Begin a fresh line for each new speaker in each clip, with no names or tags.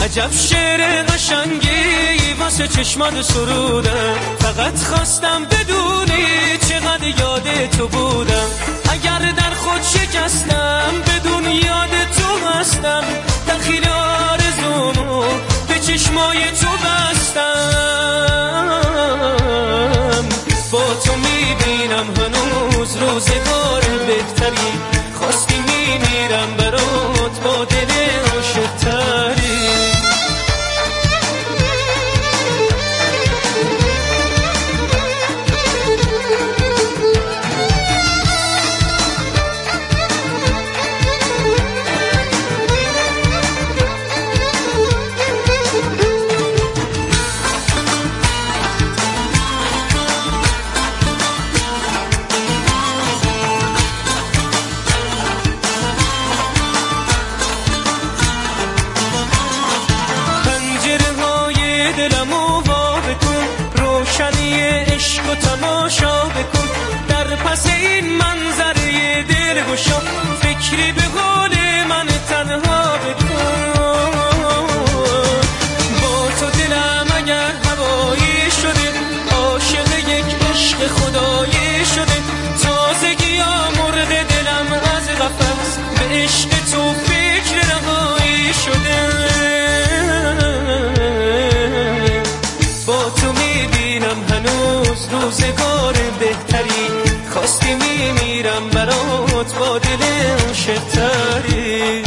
عجب شعر قشنگی واسه چشمات سرودم، فقط خواستم بدونی چقدر یاد تو بودم. اگر در خود شکستم بدون یاد تو هستم، دخیل آرزومو به چشمای تو بستم. با تو میبینم هنوز روزگار بهتری، خواستی میمیرم برات با دل عاشق‌تری. دلمو وا بکن، روشنی عشق و تماشا بکن، در پس این منظره دلگشا فکری به قول من تنها بکن. با تو دلم اگر هوایی شده، عاشق یک عشق خدایی شده، تازگی ها مرغ دلم از قفس به عشق تو فکر رهایی شده. با تو میبینم هنوز روزگار بهتری، خواستی میمیرم برات با دل عاشق‌تری.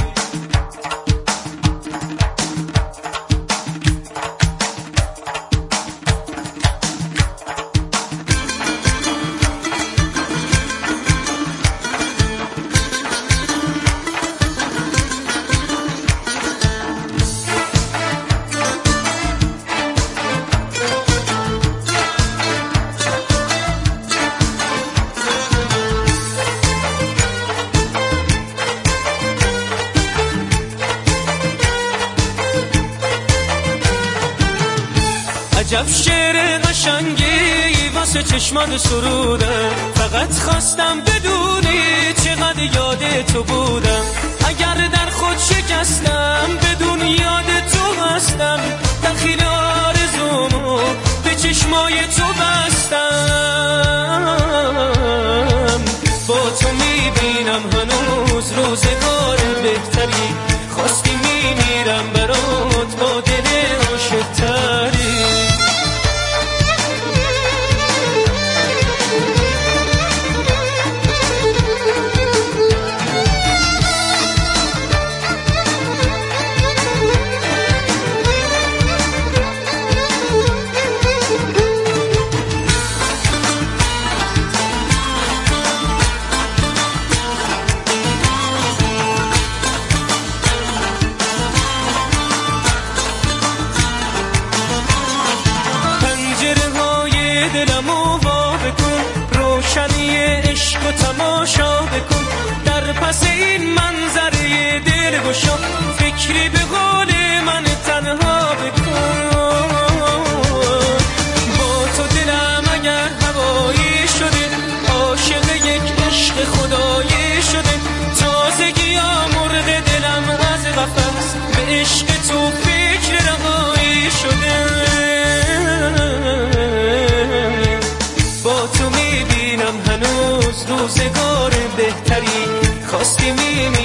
عجب شعر قشنگی واسه چشمات سرودم، فقط خواستم بدونی چقدر یاد تو بودم. اگر در خود شکستم بدون یاد تو هستم، دخیل آرزومو به چشمای تو بستم. با تو میبینم هنوز روزگار بهتری، خواستی میمیرم برات با دل عاشق‌تری. دلمو وا بکن، روشنی عشق و تماشا بکن، در پس این منظره دلگشا فکری به قول من تنها بکن. با تو دلم اگر هوایی شده، عاشق یک عشق خدایی شده، تازگی ها مرغ دلم از قفس به عشق تو فکر رهایی شده. با تو میبینم هنوز روزگار بهتری، خواستی میمیرم